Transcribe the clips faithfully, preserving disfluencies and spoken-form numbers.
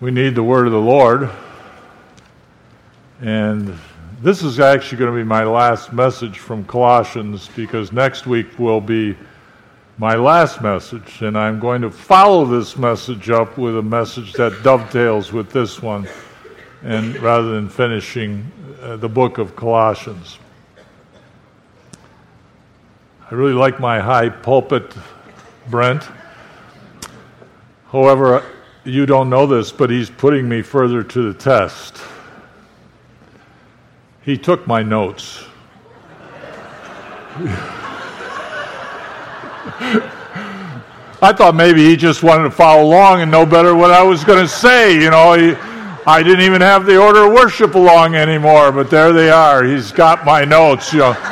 We need the word of the Lord. And this is actually going to be my last message from Colossians, because next week will be my last message, and I'm going to follow this message up with a message that dovetails with this one, and rather than finishing uh, the book of Colossians. I really like my high pulpit, Brent. However, you don't know this, but he's putting me further to the test. He took my notes. I thought maybe he just wanted to follow along and know better what I was going to say. You know, he, I didn't even have the order of worship along anymore, but there they are. He's got my notes. You know.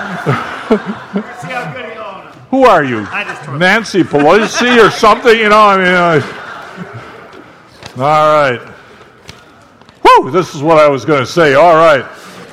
Who are you? Nancy Pelosi or something? You know, I mean. Uh, all right. Whew, this is what I was going to say. All right.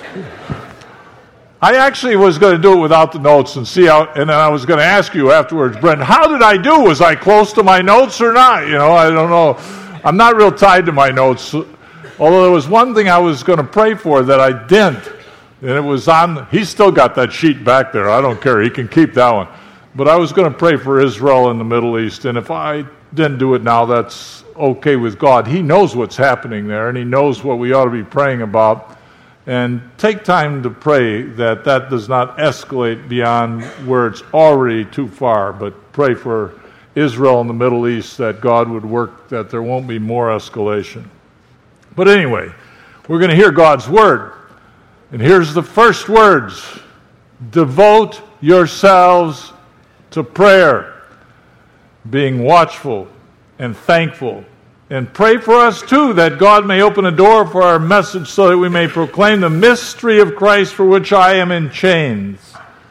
I actually was going to do it without the notes and see how, and then I was going to ask you afterwards, Brent, how did I do? Was I close to my notes or not? You know, I don't know. I'm not real tied to my notes, although there was one thing I was going to pray for that I didn't, and it was on, he's still got that sheet back there. I don't care. He can keep that one. But I was going to pray for Israel and the Middle East, and if I didn't do it now, that's okay with God. He knows what's happening there, and he knows what we ought to be praying about. And take time to pray that that does not escalate beyond where it's already too far, but pray for Israel and the Middle East that God would work, that there won't be more escalation. But anyway, we're going to hear God's word. And here's the first words. Devote yourselves to prayer, being watchful and thankful. And pray for us, too, that God may open a door for our message so that we may proclaim the mystery of Christ for which I am in chains.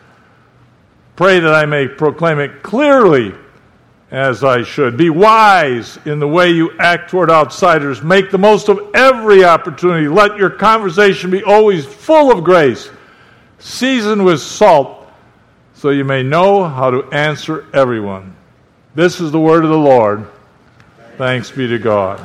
Pray that I may proclaim it clearly as I should. Be wise in the way you act toward outsiders. Make the most of every opportunity. Let your conversation be always full of grace, seasoned with salt, so you may know how to answer everyone. This is the word of the Lord. Thanks be to God.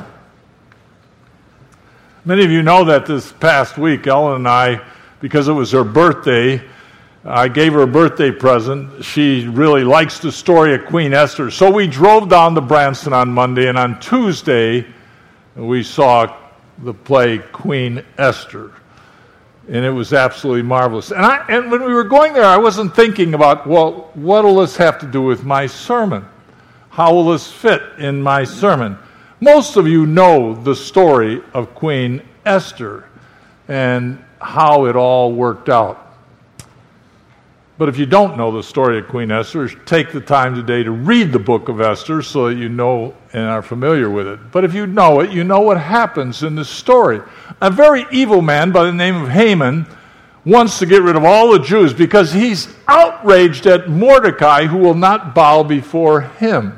Many of you know that this past week, Ellen and I, because it was her birthday, I gave her a birthday present. She really likes the story of Queen Esther. So we drove down to Branson on Monday, and on Tuesday, we saw the play Queen Esther. And it was absolutely marvelous. And, I, and when we were going there, I wasn't thinking about, well, what will this have to do with my sermon? How will this fit in my sermon? Most of you know the story of Queen Esther and how it all worked out. But if you don't know the story of Queen Esther, take the time today to read the book of Esther so that you know and are familiar with it. But if you know it, you know what happens in this story. A very evil man by the name of Haman wants to get rid of all the Jews because he's outraged at Mordecai, who will not bow before him.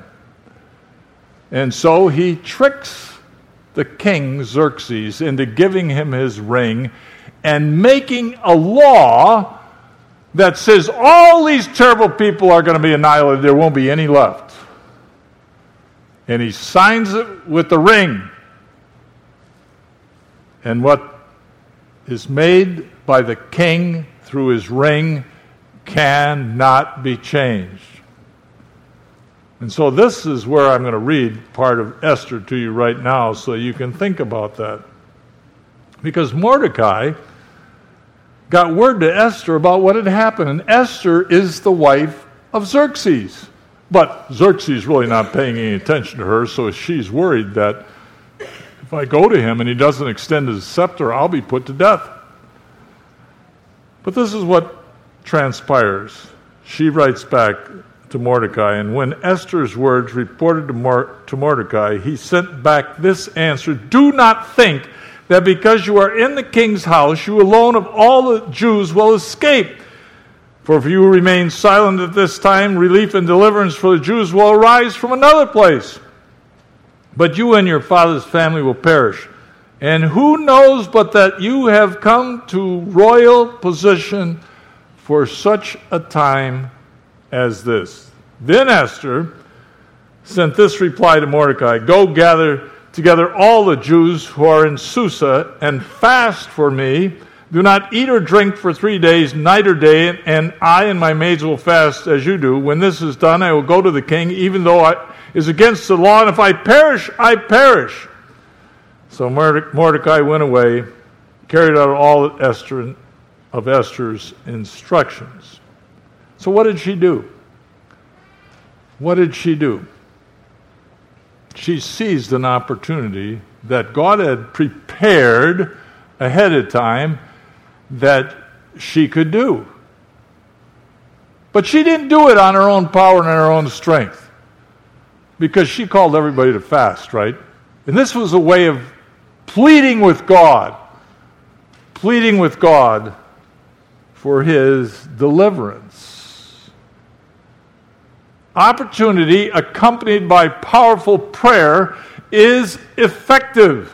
And so he tricks the king Xerxes into giving him his ring and making a law that says all these terrible people are going to be annihilated. There won't be any left. And he signs it with the ring. And what is made by the king through his ring cannot be changed. And so this is where I'm going to read part of Esther to you right now so you can think about that. Because Mordecai got word to Esther about what had happened, and Esther is the wife of Xerxes. But Xerxes is really not paying any attention to her, so she's worried that if I go to him and he doesn't extend his scepter, I'll be put to death. But this is what transpires. She writes back to Mordecai, and when Esther's words reported to, Mor- to Mordecai, he sent back this answer: do not think that because you are in the king's house, you alone of all the Jews will escape. For if you remain silent at this time, relief and deliverance for the Jews will arise from another place. But you and your father's family will perish. And who knows but that you have come to royal position for such a time as this. Then Esther sent this reply to Mordecai: go gather together all the Jews who are in Susa and fast for me. Do not eat or drink for three days, night or day, and I and my maids will fast as you do. When this is done, I will go to the king, even though it is against the law, and if I perish, I perish." So Mordecai went away, carried out all Esther of Esther's instructions. So what did she do? What did she do? She seized an opportunity that God had prepared ahead of time that she could do. But she didn't do it on her own power and her own strength, because she called everybody to fast, right? And this was a way of pleading with God, pleading with God for his deliverance. Opportunity accompanied by powerful prayer is effective,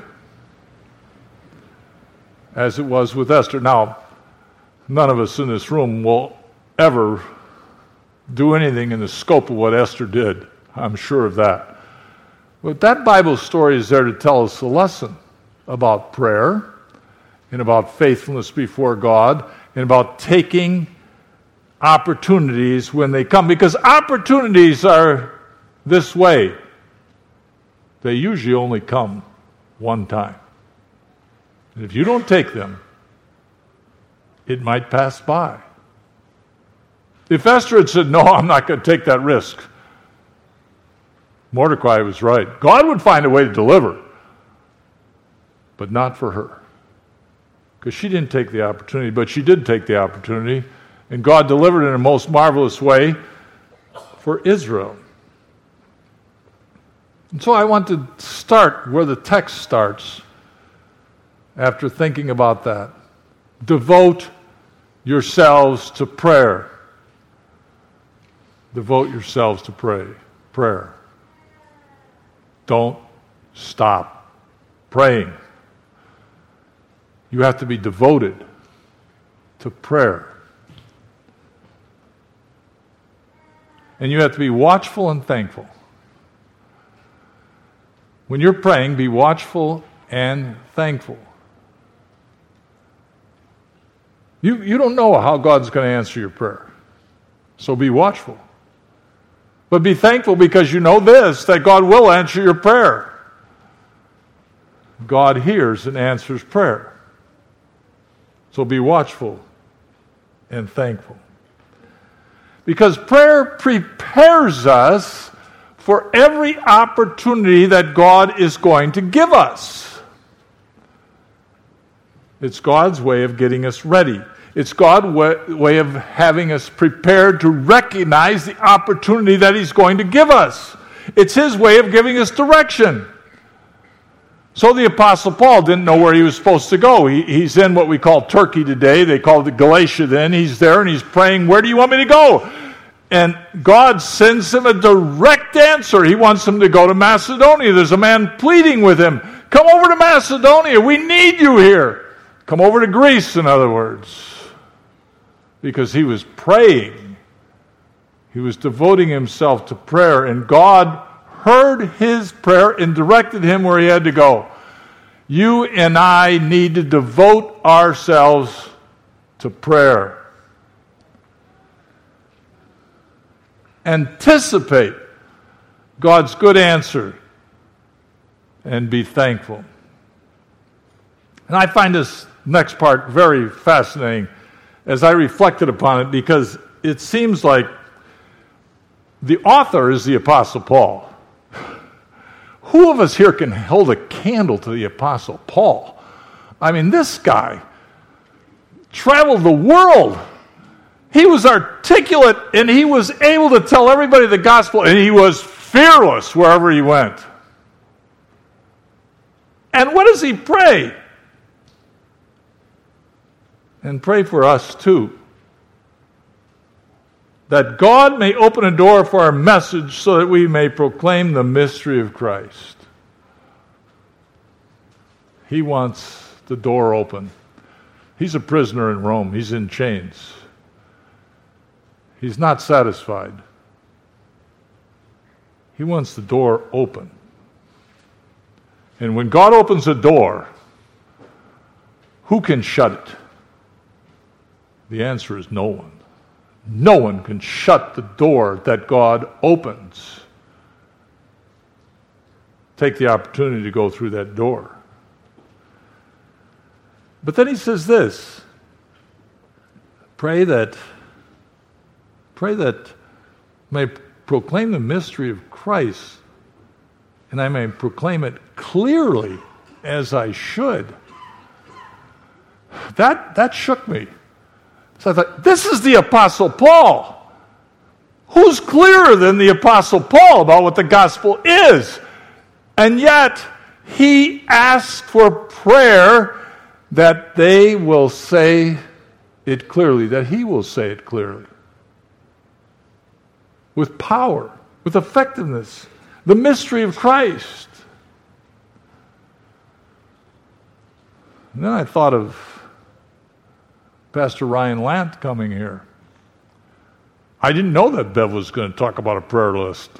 as it was with Esther. Now, none of us in this room will ever do anything in the scope of what Esther did. I'm sure of that. But that Bible story is there to tell us a lesson about prayer and about faithfulness before God and about taking opportunities when they come. Because opportunities are this way. They usually only come one time. And if you don't take them, it might pass by. If Esther had said, "No, I'm not going to take that risk," Mordecai was right. God would find a way to deliver, but not for her. Because she didn't take the opportunity, but she did take the opportunity, and God delivered in a most marvelous way for Israel. And so I want to start where the text starts after thinking about that. Devote yourselves to prayer. Devote yourselves to pray. Prayer. Don't stop praying. You have to be devoted to prayer. And you have to be watchful and thankful. When you're praying, be watchful and thankful. You, you don't know how God's going to answer your prayer. So be watchful. But be thankful because you know this, that God will answer your prayer. God hears and answers prayer. So be watchful and thankful. Because prayer prepares us for every opportunity that God is going to give us. It's God's way of getting us ready. It's God's way of having us prepared to recognize the opportunity that He's going to give us. It's His way of giving us direction. So the Apostle Paul didn't know where he was supposed to go. He, he's in what we call Turkey today. They call it Galatia then. He's there and he's praying, "Where do you want me to go?" And God sends him a direct answer. He wants him to go to Macedonia. There's a man pleading with him, "Come over to Macedonia. We need you here." Come over to Greece, in other words. Because he was praying. He was devoting himself to prayer, and God heard his prayer and directed him where he had to go. You and I need to devote ourselves to prayer. Anticipate God's good answer and be thankful. And I find this next part very fascinating as I reflected upon it, because it seems like the author is the Apostle Paul. Who of us here can hold a candle to the Apostle Paul? I mean, this guy traveled the world. He was articulate, and he was able to tell everybody the gospel, and he was fearless wherever he went. And what does he pray? And pray for us too, that God may open a door for our message so that we may proclaim the mystery of Christ. He wants the door open. He's a prisoner in Rome. He's in chains. He's not satisfied. He wants the door open. And when God opens a door, who can shut it? The answer is no one. No one can shut the door that God opens. Take the opportunity to go through that door. But then he says this, pray that, pray that I may proclaim the mystery of Christ, and I may proclaim it clearly as I should. That, that shook me. So I thought, this is the Apostle Paul. Who's clearer than the Apostle Paul about what the gospel is? And yet, he asks for prayer that they will say it clearly, that he will say it clearly. With power, with effectiveness, the mystery of Christ. And then I thought of Pastor Ryan Lant coming here. I didn't know that Bev was going to talk about a prayer list.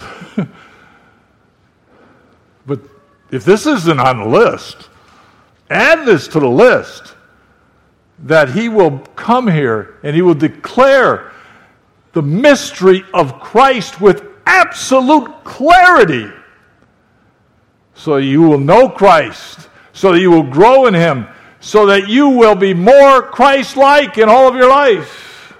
But if this isn't on the list, add this to the list, that he will come here and he will declare the mystery of Christ with absolute clarity, so you will know Christ, so that you will grow in him, so that you will be more Christ-like in all of your life.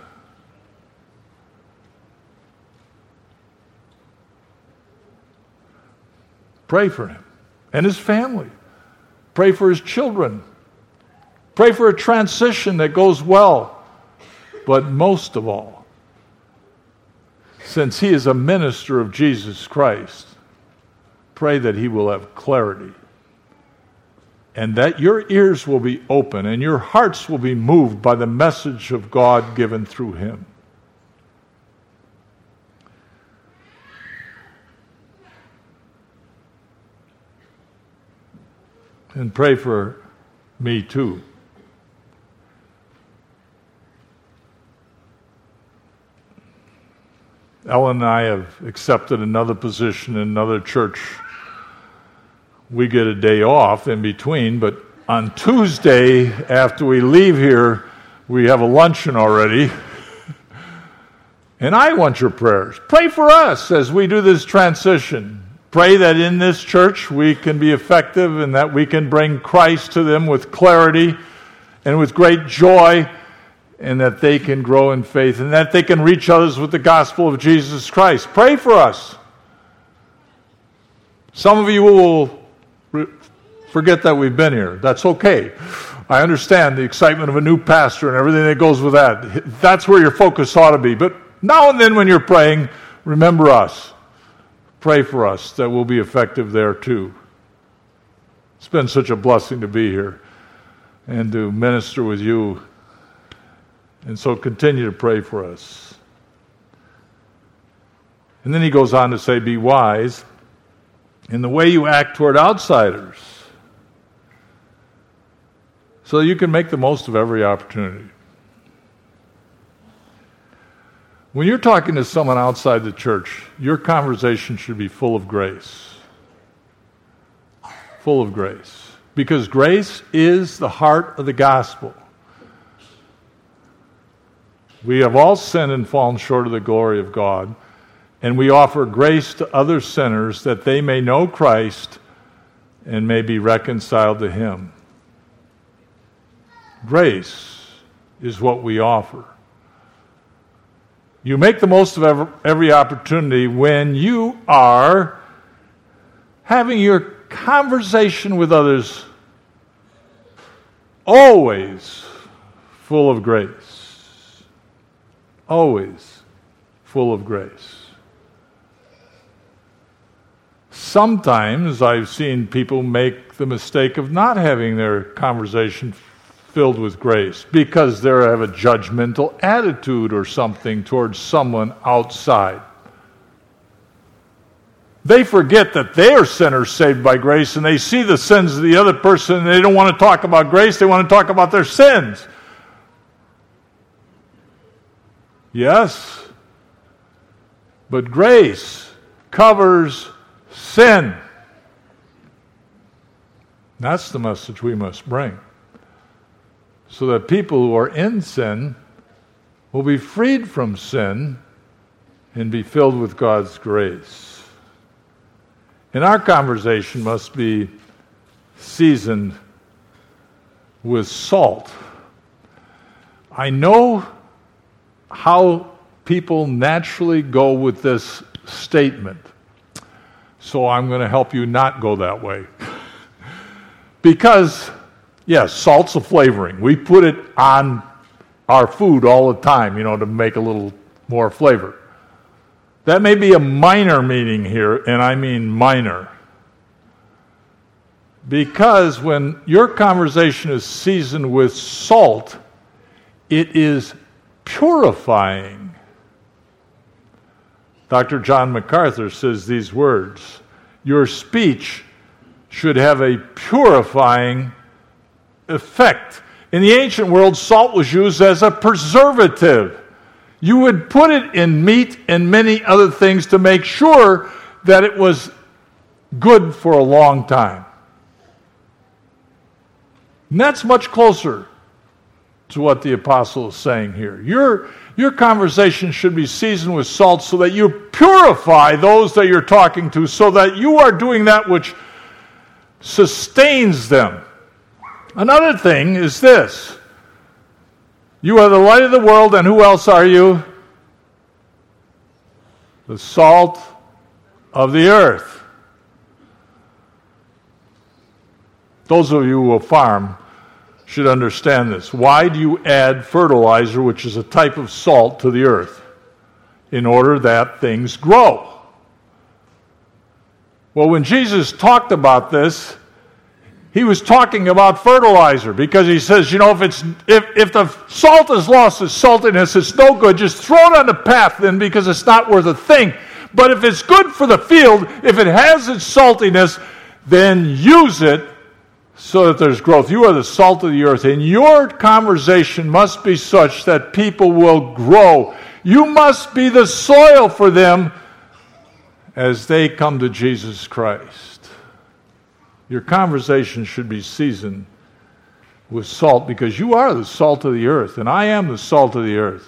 Pray for him and his family. Pray for his children. Pray for a transition that goes well. But most of all, since he is a minister of Jesus Christ, pray that he will have clarity, and that your ears will be open and your hearts will be moved by the message of God given through him. And pray for me too. Ellen and I have accepted another position in another church. We get a day off in between, but on Tuesday, after we leave here, we have a luncheon already. And I want your prayers. Pray for us as we do this transition. Pray that in this church we can be effective and that we can bring Christ to them with clarity and with great joy, and that they can grow in faith and that they can reach others with the gospel of Jesus Christ. Pray for us. Some of you will forget that we've been here. That's okay. I understand the excitement of a new pastor and everything that goes with that. That's where your focus ought to be. But now and then when you're praying, remember us. Pray for us that we'll be effective there too. It's been such a blessing to be here and to minister with you. And so continue to pray for us. And then he goes on to say, be wise in the way you act toward outsiders, so that you can make the most of every opportunity. When you're talking to someone outside the church, your conversation should be full of grace. Full of grace. Because grace is the heart of the gospel. We have all sinned and fallen short of the glory of God, and we offer grace to other sinners that they may know Christ and may be reconciled to him. Grace is what we offer. You make the most of every, every opportunity when you are having your conversation with others always full of grace. Always full of grace. Sometimes I've seen people make the mistake of not having their conversation filled with grace because they have a judgmental attitude or something towards someone outside. They forget that they are sinners saved by grace, and they see the sins of the other person, and they don't want to talk about grace, they want to talk about their sins. Yes, but grace covers sin. That's the message we must bring. So that people who are in sin will be freed from sin and be filled with God's grace. And our conversation must be seasoned with salt. I know how people naturally go with this statement, so I'm going to help you not go that way. Because, yes, salt's a flavoring. We put it on our food all the time, you know, to make a little more flavor. That may be a minor meaning here, and I mean minor. Because when your conversation is seasoned with salt, it is purifying. Doctor John MacArthur says these words: your speech should have a purifying effect. In the ancient world, salt was used as a preservative. You would put it in meat and many other things to make sure that it was good for a long time. And that's much closer to what the apostle is saying here. Your, your conversation should be seasoned with salt so that you purify those that you're talking to, so that you are doing that which sustains them. Another thing is this: you are the light of the world, and who else are you? The salt of the earth. Those of you who farm should understand this. Why do you add fertilizer, which is a type of salt, to the earth? In order that things grow. Well, when Jesus talked about this, he was talking about fertilizer, because he says, you know, if it's if, if the salt has lost its saltiness, it's no good. Just throw it on the path then, because it's not worth a thing. But if it's good for the field, if it has its saltiness, then use it so that there's growth. You are the salt of the earth, and your conversation must be such that people will grow. You must be the soil for them as they come to Jesus Christ. Your conversation should be seasoned with salt, because you are the salt of the earth, and I am the salt of the earth.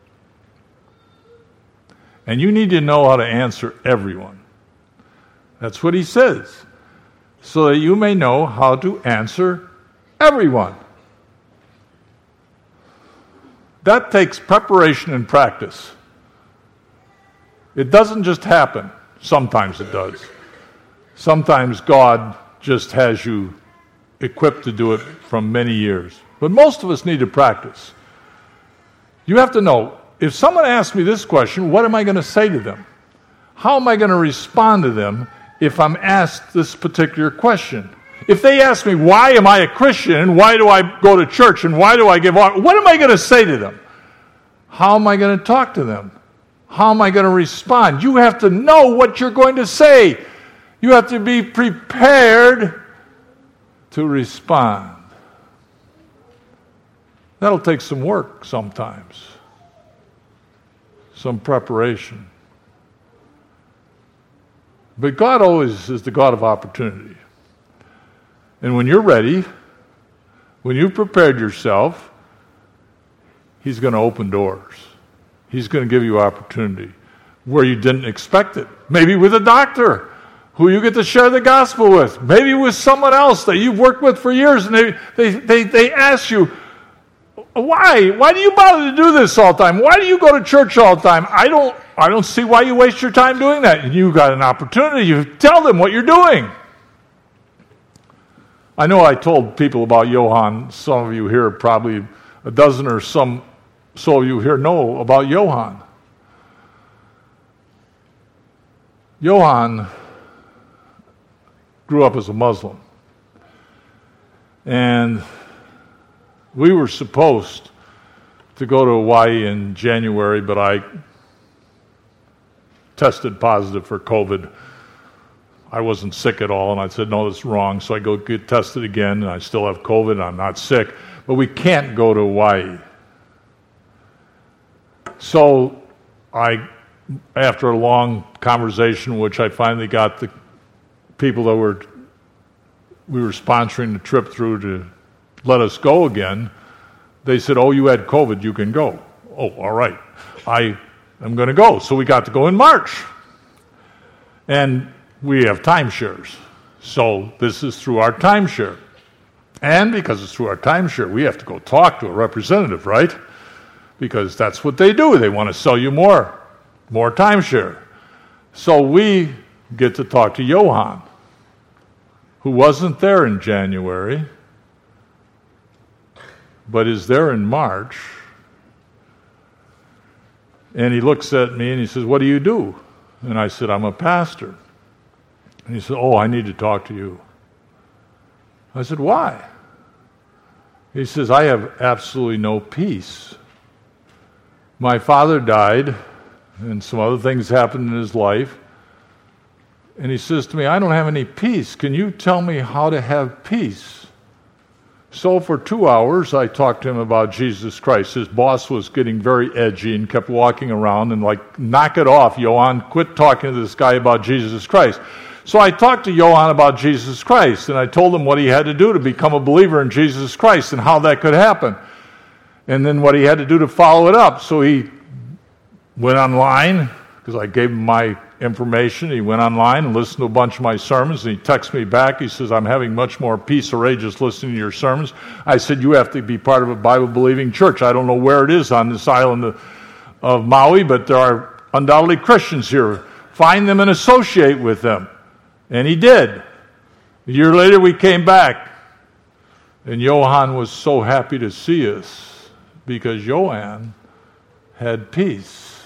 And you need to know how to answer everyone. That's what he says. So that you may know how to answer everyone. That takes preparation and practice. It doesn't just happen. Sometimes it does. Sometimes God just has you equipped to do it from many years. But most of us need to practice. You have to know, if someone asks me this question, what am I going to say to them? How am I going to respond to them if I'm asked this particular question? If they ask me, why am I a Christian, and why do I go to church, and why do I give up, what am I going to say to them? How am I going to talk to them? How am I going to respond? You have to know what you're going to say. You have to be prepared to respond. That'll take some work sometimes, some preparation. But God always is the God of opportunity. And when you're ready, when you've prepared yourself, He's going to open doors. He's going to give you opportunity where you didn't expect it. Maybe with a doctor who you get to share the gospel with. Maybe with someone else that you've worked with for years, and they, they, they, they ask you, why? Why do you bother to do this all the time? Why do you go to church all the time? I don't I don't see why you waste your time doing that. And you got an opportunity. You tell them what you're doing. I know I told people about Johann. Some of you here, probably a dozen or some so of you here know about Johann. Johann grew up as a Muslim. And we were supposed to go to Hawaii in January, but I tested positive for COVID. I wasn't sick at all, and I said, no, that's wrong. So I go get tested again, and I still have COVID, and I'm not sick. But we can't go to Hawaii. So I, after a long conversation, which I finally got the people that were we were sponsoring the trip through to let us go again, they said, oh, you had COVID, you can go. Oh, all right. I am going to go. So we got to go in March. And we have timeshares. So this is through our timeshare. And because it's through our timeshare, we have to go talk to a representative, right? Because that's what they do. They want to sell you more, more timeshare. So we get to talk to Johan, who wasn't there in January, but is there in March. And he looks at me and he says, what do you do? And I said, I'm a pastor. And he said, oh, I need to talk to you. I said, why? He says, I have absolutely no peace. My father died, and some other things happened in his life. And he says to me, I don't have any peace. Can you tell me how to have peace? So for two hours, I talked to him about Jesus Christ. His boss was getting very edgy and kept walking around and like, knock it off, Johan. Quit talking to this guy about Jesus Christ. So I talked to Johan about Jesus Christ, and I told him what he had to do to become a believer in Jesus Christ and how that could happen. And then what he had to do to follow it up. So he went online, because I gave him my information. He went online and listened to a bunch of my sermons, and he texted me back. He says, I'm having much more peace or just listening to your sermons. I said, you have to be part of a Bible-believing church. I don't know where it is on this island of, of Maui, but there are undoubtedly Christians here. Find them and associate with them. And he did. A year later, we came back, and Johan was so happy to see us because Johan had peace.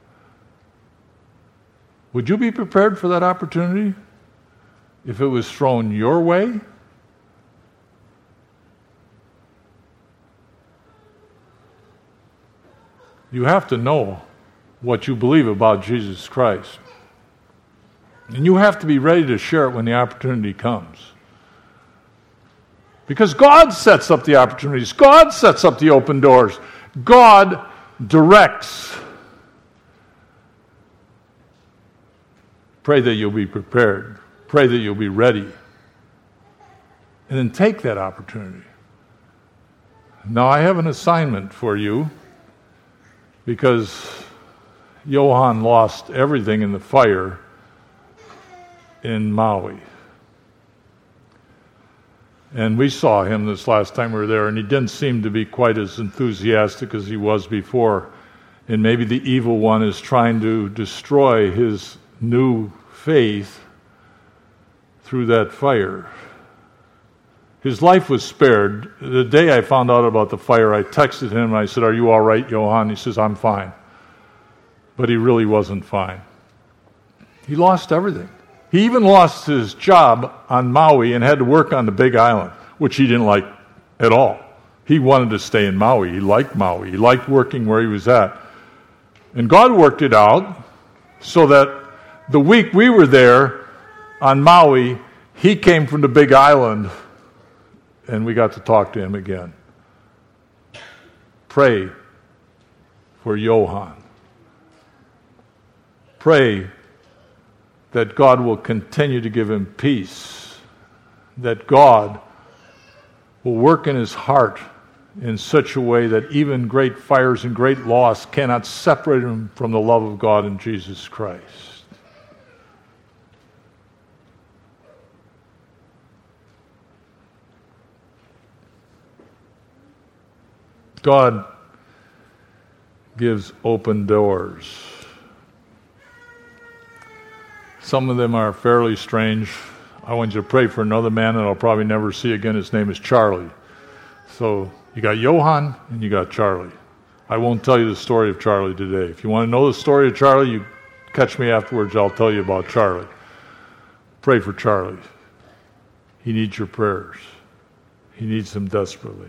Would you be prepared for that opportunity if it was thrown your way? You have to know what you believe about Jesus Christ. And you have to be ready to share it when the opportunity comes. Because God sets up the opportunities. God sets up the open doors. God directs. Pray that you'll be prepared. Pray that you'll be ready. And then take that opportunity. Now, I have an assignment for you because Johan lost everything in the fire in Maui. And we saw him this last time we were there, and he didn't seem to be quite as enthusiastic as he was before. And maybe the evil one is trying to destroy his new faith through that fire. His life was spared. The day I found out about the fire, I texted him and I said, are you all right, Johan? He says, I'm fine. But he really wasn't fine. He lost everything. He even lost his job on Maui and had to work on the Big Island, which he didn't like at all. He wanted to stay in Maui. He liked Maui. He liked working where he was at. And God worked it out so that the week we were there on Maui, he came from the Big Island, and we got to talk to him again. Pray for Johan. Pray that God will continue to give him peace, that God will work in his heart in such a way that even great fires and great loss cannot separate him from the love of God in Jesus Christ. God gives open doors. Some of them are fairly strange. I want you to pray for another man that I'll probably never see again. His name is Charlie. So you got Johan and you got Charlie. I won't tell you the story of Charlie today. If you want to know the story of Charlie, you catch me afterwards. I'll tell you about Charlie. Pray for Charlie. He needs your prayers. He needs them desperately.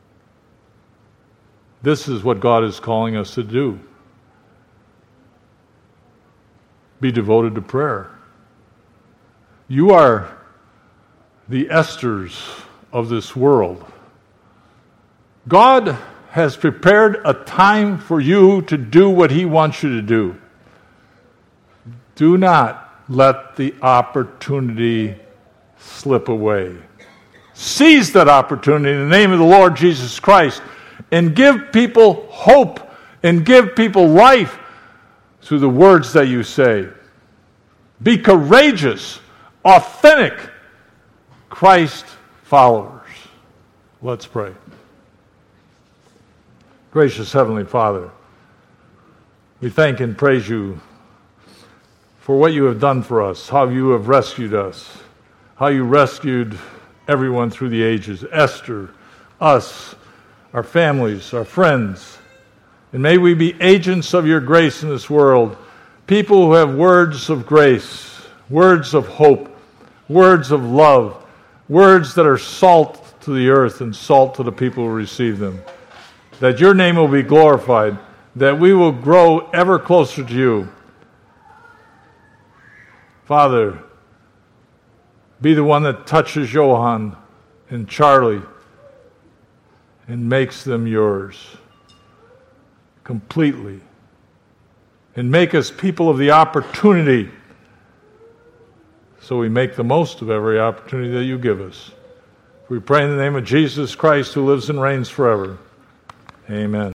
This is what God is calling us to do. Be devoted to prayer. You are the Esthers of this world. God has prepared a time for you to do what He wants you to do. Do not let the opportunity slip away. Seize that opportunity in the name of the Lord Jesus Christ and give people hope and give people life through the words that you say. Be courageous, authentic Christ followers. Let's pray. Gracious Heavenly Father, we thank and praise you for what you have done for us, how you have rescued us, how you rescued everyone through the ages, Esther, us, our families, our friends. And may we be agents of your grace in this world, people who have words of grace, words of hope, words of love, words that are salt to the earth and salt to the people who receive them. That your name will be glorified, that we will grow ever closer to you. Father, be the one that touches Johan and Charlie and makes them yours completely. And make us people of the opportunity so we make the most of every opportunity that you give us. We pray in the name of Jesus Christ, who lives and reigns forever. Amen.